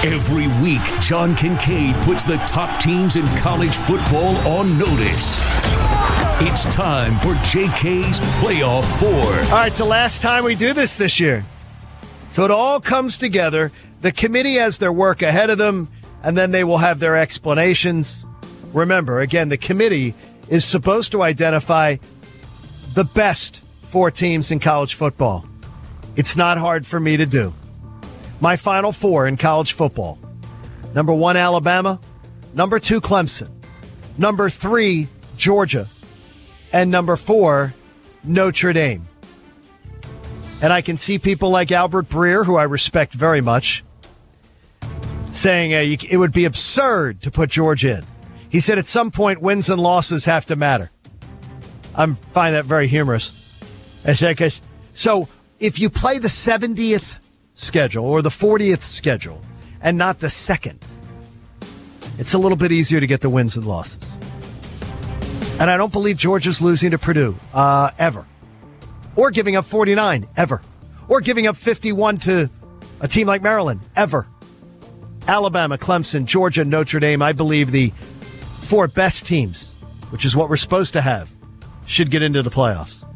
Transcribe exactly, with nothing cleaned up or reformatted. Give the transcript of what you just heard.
Every week, John Kincaid puts the top teams in college football on notice. It's time for J K's Playoff Four. All right, it's the last time we do this this year. So it all comes together. The committee has their work ahead of them, and then they will have their explanations. Remember, again, the committee is supposed to identify the best four teams in college football. It's not hard for me to do. My final four in college football. Number one, Alabama. Number two, Clemson. Number three, Georgia. And number four, Notre Dame. And I can see people like Albert Breer, who I respect very much, saying uh, you, it would be absurd to put Georgia in. He said at some point wins and losses have to matter. I find that very humorous. I say, 'cause, so if you play the seventieth schedule or the fortieth schedule and not the second, it's a little bit easier to get the wins and losses. And I don't believe Georgia's losing to Purdue uh, ever, or giving up forty-nine ever, or giving up fifty-one to a team like Maryland ever. Alabama, Clemson, Georgia, Notre Dame, I believe the four best teams, which is what we're supposed to have, should get into the playoffs.